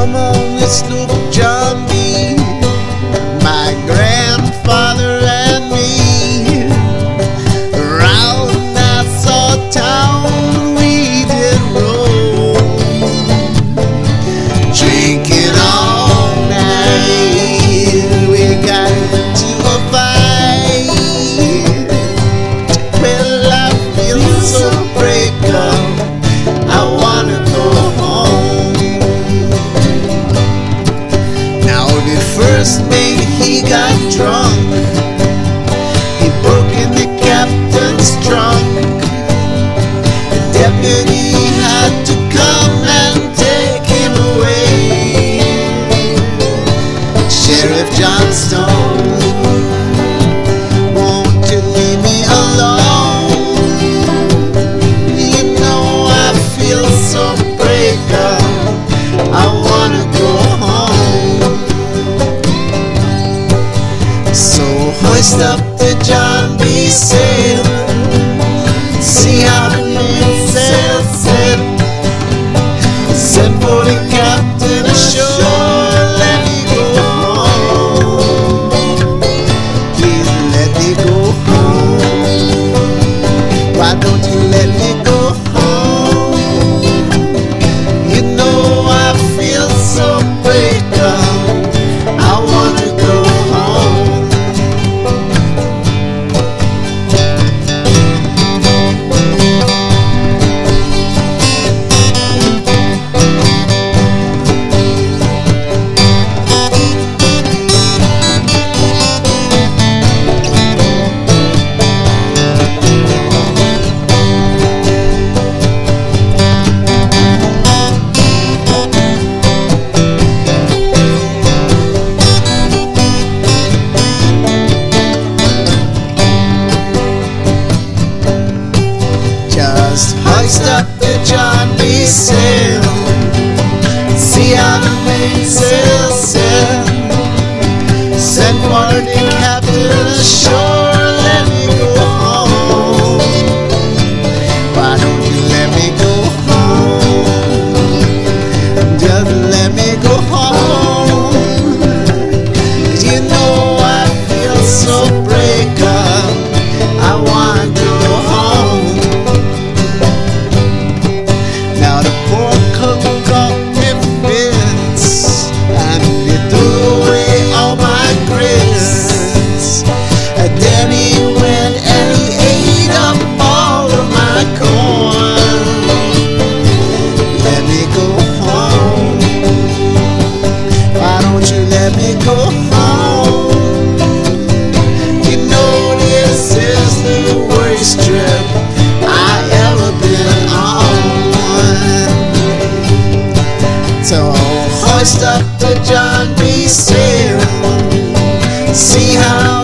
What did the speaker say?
Come on, let's look John B. My grandfather and me. Around Nassau town we did roll, drinking all night. We got into a fight. Well, I feel so break up. I wanna go home. Now the first mate, he got drunk. He broke in the captain's trunk. The deputy had to come and take him away. Sheriff Johnstone, won't you leave me alone? You know I feel so break up. I wanna go home. So hoist up the John B. sail, see how the mainsail set. Send for the captain ashore, let me go home. Please let me go home. Why don't you let me go home? You know I feel so break up. I wanna go home. Just hoist up the John B. sail, see how the mainsail set. Send for the captain ashore, let me go home. Why don't you let me go home? Just let me go home. You know I feel so break up. I want to go home. Now the poor cook got me fits, and he threw away all my grits. And then he went and he ate up all of my corn. Let me go home. Why don't you let me go home? You know this is the worst trip I ever been on. So hoist up the John B. sail, see how